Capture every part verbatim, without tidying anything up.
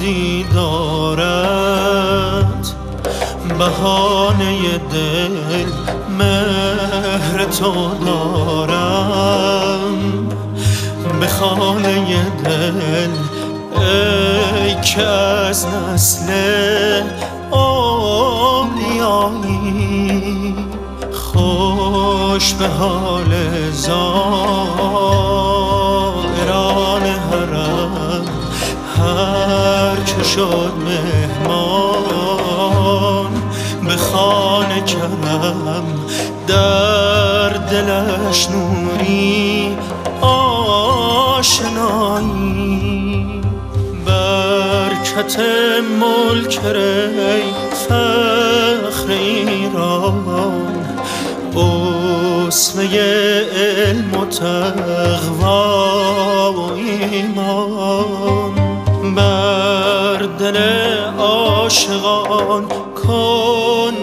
دیدارت، بهانه دل مهر تو دارم. به خانه دل ای که از نسل اولیایی، خوش به حال زائران حرم. هر که شد مهمان به خانه کرم، در دلش نوری آشنایی. برکت ملک ری فخر ایران، اسمه علم و تقوا و ایمان. بر دل عاشقان کن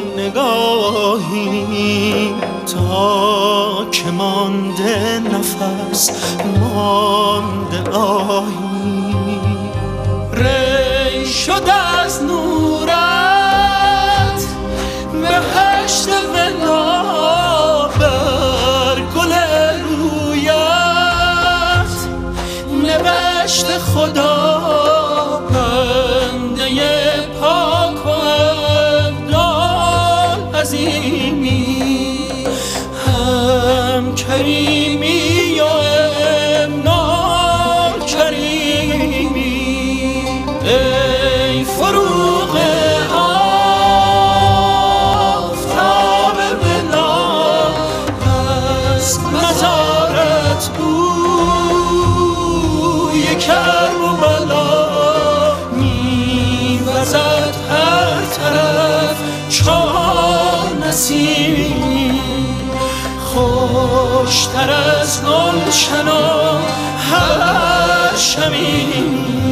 نگاهی، تا که مانده نفس مانده آهی. ری شد از نورت بهشت ولا، بر گل رویت نوشت خدا. بنده پاک و ابدال عظیمی، هم کریمی و امنال کریمی. ای فروغ آفتاب بلا، از مزارت بوی کرب و بلا. میوزد هر طرف چون نسیمی، خوشتر از گلشن و هر شمیم.